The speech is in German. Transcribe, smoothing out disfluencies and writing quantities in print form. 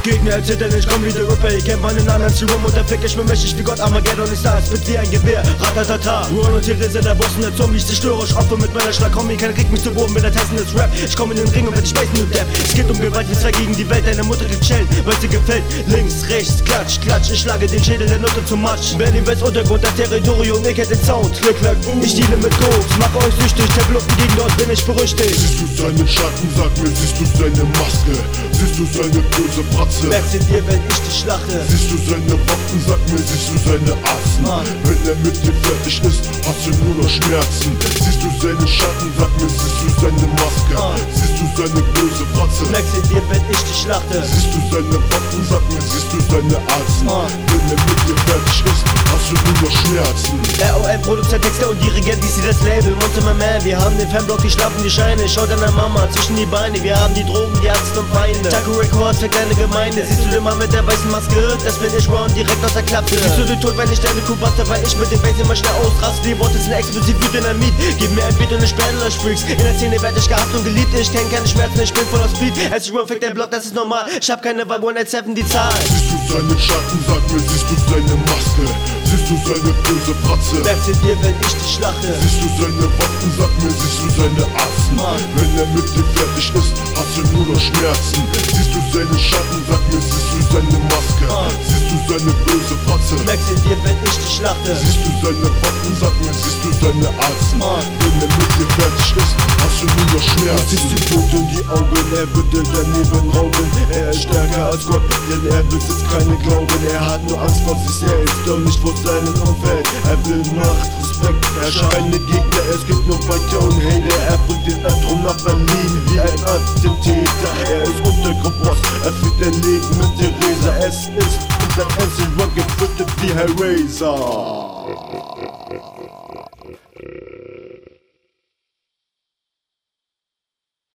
Gegner erzählt ich komm wie der Ripper. Ich kenn meinen anderen zu rum und da fick ich mir mächtig wie Gott Armageddon. Ich sah es mit wie ein Gewehr, ratatata. Ruan und Therese, der Boss und der Zombie. Ich zerstöre euch Opfer mit meiner Schlagkombi. Keiner kriegt mich zu Boden mit der Testen des Rap. Ich komm in den Ring und werd ich beißen und Depp. Es geht um Gewalt, wir zwei gegen die Welt. Deine Mutter kriegt Schellen, weil sie gefällt. Links, rechts, klatsch, klatsch. Ich schlage den Schädel der Nutte zum Matsch. Berlin West Untergrund, das Territorium, ich hätte den Sound. Klick, klack, boom. Ich deale mit Koks, mach euch süchtig. Tabletten gegen dort bin ich berüchtigt. Siehst du seinen Schatten, sag mir, siehst du seine Maske? Siehst du seine böse Fratze? Merkst du dir, wenn ich dich schlachte? Siehst du seine Waffen, sag mir, siehst du seine Atzen? Wenn er mit dir fertig ist, hast du nur noch Schmerzen. Siehst du seine Schatten, sag mir, siehst du seine Maske? Siehst du seine böse Fratze? Merkst du dir, wenn ich dich schlachte? Siehst du seine Waffen, sag mir, siehst du seine Atzen? Wenn er mit dir fertig ist, hast du nur noch Schmerzen. ROL, Produzent, Texter und Dirigent, DC das Label, Monster My Man. Wir haben den Fanblock, die schlafen die Scheine. Schau deiner Mama zwischen die Beine. Wir haben die Drogen, die Ärzte und Feinde. Taco Records für deine Gemeinde. Siehst du den Mann mit der weißen Maske? Das bin ich, Ron, direkt aus der Klapse. Siehst du den Tod, wenn ich deine Kuh baste, weil ich mit dem Bass immer schnell ausraste. Die Worte sind explosiv wie Dynamit. Gib mir ein Beat und ich sperre euch Freaks. In der Szene werd ich gehabt und geliebt. Ich kenn keine Schmerzen, ich bin voller Speed. Als ich Ron fickt der Block, das ist normal. Ich hab keine Wahl, 187 die Zahl. Siehst du seinen Schatten, sag mir, siehst du seine Maske? Siehst du seine böse Fratze? Merkst du dir, wenn ich dich schlachte? Siehst du seine Waffen, sag mir, siehst du seine Atzen? Wenn er mit dir fertig ist, hast du nur noch Schmerzen. Siehst du seine Schatten, sag mir, siehst du seine Maske? Siehst du seine böse Fratze? Merkst du dir, wenn ich dich schlachte? Siehst du seine Waffen, sag mir, siehst du seine Atzen? Wenn er mit dir fertig ist, hast du nur noch Schmerzen. Siehst du Blut in die Augen, er würde daneben rauben. Er ist stärker als Gott, denn er besitzt keine Glauben. Er hat nur Angst vor sich selbst und nicht vor seinem Umfeld. Er will Macht, Respekt, erscheine Gegner. Es gibt nur Fighter und Hater. Er bringt den Atom nach Berlin wie ein Attentäter. Er ist Untergrundboss, er führt ein Leben mit Theresa. Es ist unser MC Rock, gefüttert wie Hellraiser.